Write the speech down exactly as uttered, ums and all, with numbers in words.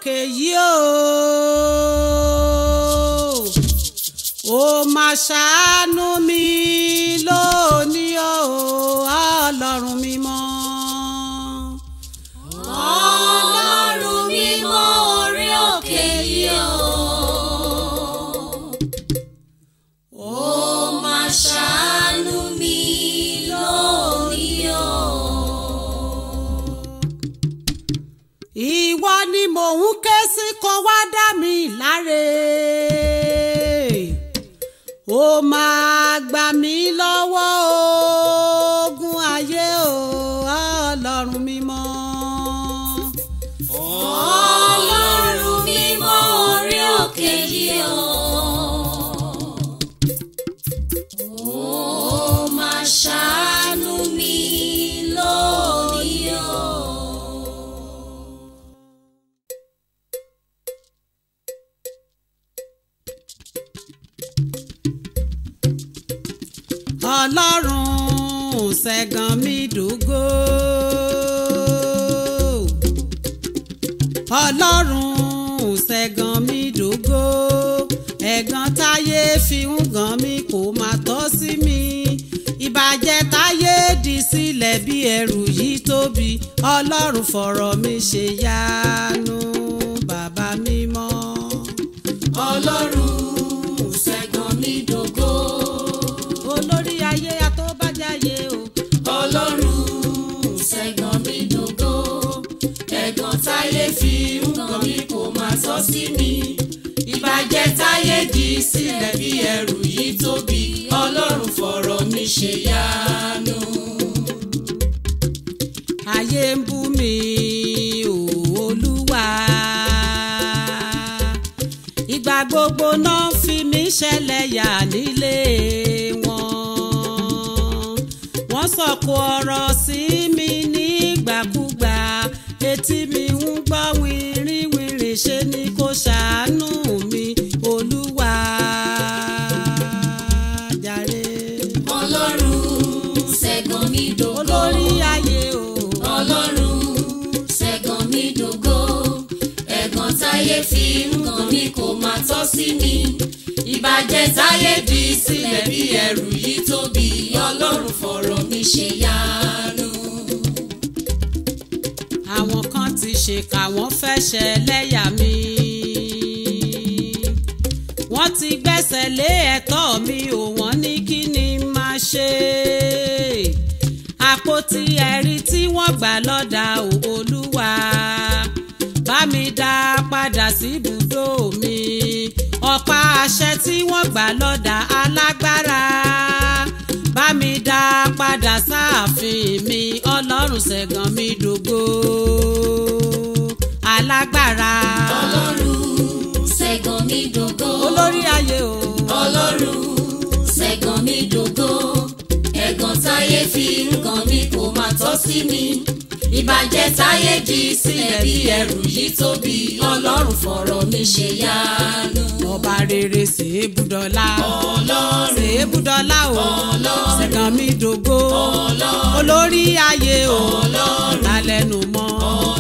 òkè yìí o ó máa ṣàánú mi lónìí o ọlọ́run mímọ́. ọlọ́run mímọ́ orí òkè yìí o ó máa ṣàánú mi lónìí o. ìwọ ni mò ń ké sí kó wá dá mi láre ó máa gbà mí lọ́wọ́ ogun ayé o ọlọ́run mímọ́. ọlọ́run mímọ́ orí òkè yìí o ó máa ṣàánú mi lónìí o. ọlọ́run ṣẹ̀gàn mi dògo ọlọ́run ṣẹ̀gàn mi dògo ẹ̀gàn táyé fi ń gàn mí kò má tọ́ sí mi ìbàjẹ́ táyé dì sílẹ̀ bí ẹrù yìí tóbi ọlọ́run fọ̀rọ̀ mi ṣe yánu bàbá mímọ́. ọlọ́run ṣẹ̀gàn mi dògo olórí ayé àtọ́bàjáyé o. ọlọ́run ṣẹ̀gàn mi dògo ẹ̀gàn táyé fi ń gàn mí kò má tọ́ sí mi ìbàjẹ́ táyé dì sílẹ̀ bí ẹrù yìí tóbi ọlọ́run fọ̀rọ̀ mi ṣe yánu. ayé ń bú mi o olúwa ìgbà gbogbo náà fi mí ṣẹlẹ́yà nílé wọn wọ́n sọ̀kò ọ̀rọ̀ sí mi nígbàkúgbà etí mi ń gbọ́ wìrìwìrì ṣe ni kò ṣàánú mi olúwa jàre. ọlọ́run ṣẹ̀gàn mi dògo olórí ayé o. ọlọ́run ṣẹ̀gàn mi dògo ẹ̀gàn táyé fi ń gàn mí kò má tọ́ sí mi ìbàjẹ́ táyé dì sílẹ̀ bí ẹrù yìí tóbi ọlọ́run fọ̀rọ̀ mi ṣe yánu. àwọn kan ti ṣèkà wọ́n fẹ́ ṣẹlẹ́yà mi wọ́n ti gbẹ́sẹ̀ lé ẹ̀tọ́ mi ò wọ́n ní kí ni máa ṣe àpótí ẹ̀rí tí wọ́n gbà lọ́dà ò olúwa bá mi dá padà sí ibùdó mi ọ̀pá àṣẹ tí wọ́n gbà lọ́dà alágbára bá mi dá padà sáàfin mi ọlọ́run ṣẹ̀gàn mi dògo alágbára. ọlọ́run ṣẹ̀gàn mi dògo olórí ayé o. ọlọ́run ṣẹ̀gàn mi dògo ẹ̀gàn táyé fi ń gàn mí kò má tọ́ sí mi ìbàjẹ́ táyé dì sílẹ̀ bí ẹrù yìí tóbi ọlọ́run fọ̀rọ̀ mi ṣe yánu. ọba rere ṣèébùdọ́lá ọlọ́run ṣèébùdọ́lá o ọlọ́run ṣẹ̀gàn mi dògo ọlọ́run olórí ayé o ọlọ́run lálẹ́nu mọ́.